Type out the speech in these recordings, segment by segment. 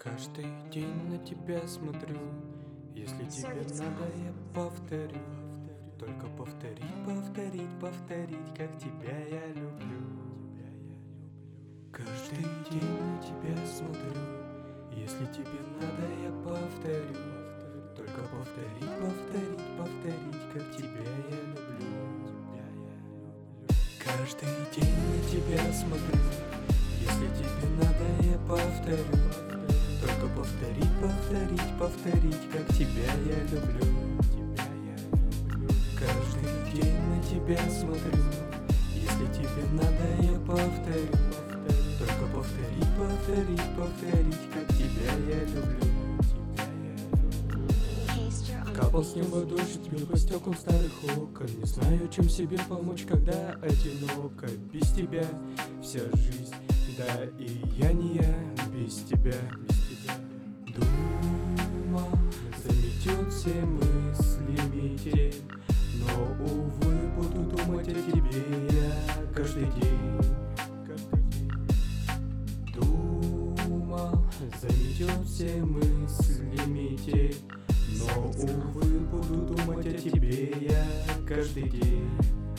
Каждый день на тебя смотрю. Если тебе надо, я повторю. Только повторить, повторить, повторить, как тебя я люблю. Каждый день на тебя смотрю. Если тебе надо, я повторю. Только повторить, повторить, повторить, как тебя я люблю. Каждый день на тебя смотрю. Если тебе надо, я повторю. Только повторить, повторить, повторить, как тебя я люблю. Каждый день на тебя смотрю. Если тебе надо, я повторю. Только повторить, повторить, повторить, как тебя я люблю. Капал с неба дождь, бил по стеклам старых окон. Не знаю, чем себе помочь, когда одиноко. Без тебя вся жизнь, да и я не я без тебя. Думал, заметет все мысли метель, но, увы, буду думать о тебе я каждый день. Думал, заметет все мысли метель, но, увы, буду думать о тебе я каждый день.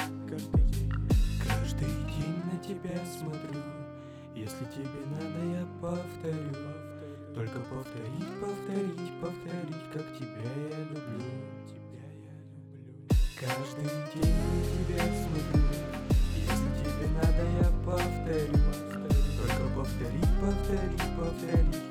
Каждый день на тебя смотрю. Если тебе надо, я повторю. Только повторить, повторить, повторить, как тебя я люблю. Каждый день на тебя смотрю. Если тебе надо, я повторю. Только повторить, повторить, повторить,